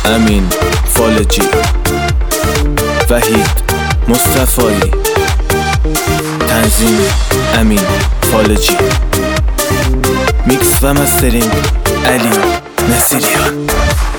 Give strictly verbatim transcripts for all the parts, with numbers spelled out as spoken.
امین فالجی، وحید مصطفایی، تنظیم امین فالجی، میکس و مسترینگ علی نصیریان.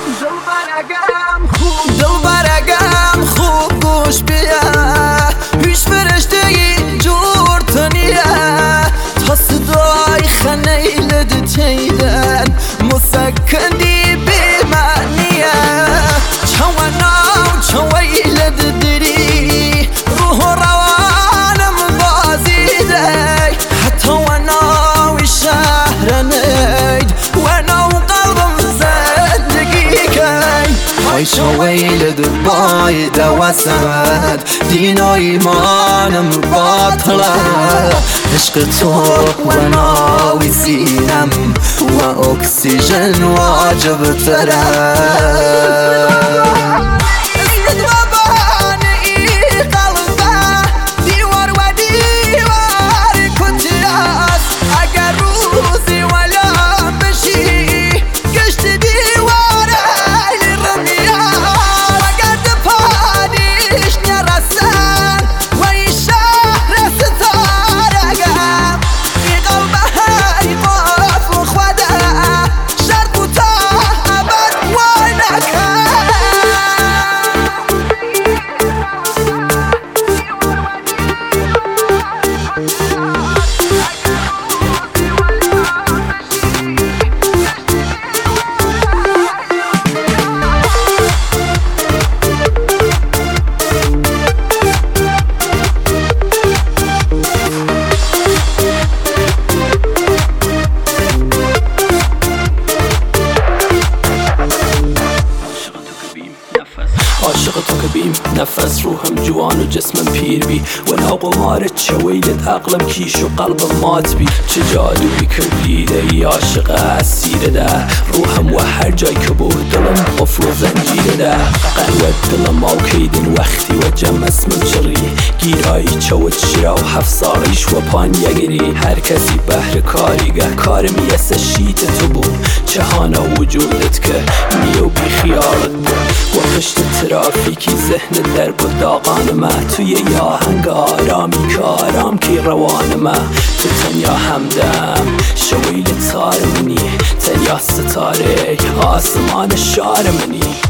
دل برگم خوب گوش بیا، هیچ فرشته‌ای جور تنیه تا صدای خنیلد تیدن مسکندی بیمانیه چوانا چویلد دری روح روانم بازیده حتی وناوی شهر نید وناو قلبم زندگی کی های چویلد باید وسد دین و ایمانم باطله عشق تو وناوی سینم و اکسیژن واجب تره عاشق تو که بیم نفس روحم جوان و جسمم پیر بی و ناقمارت چویلت عقلم کیش و قلبم مات بی چه جادوی کردیده ای عاشق اسیره ده روحم و هر جای که بود دلم قفل و زنجیره ده قلوت دلم آوکیدن وقتی و جمع اسمم چری گیرایی چوت شیرا و هفت سالیش و پان یگری هر کسی بهر کاریگه کار میسه شیت تو بود چهانا وجودت که میو بی خیالت بود و پشت ترافیکی ذهن در بود داغان ما توی یه آهنگ آرامی که آرام کی روان ما تو تنیا همدم شویل تار منی تنیا ستاره آسمان شار منی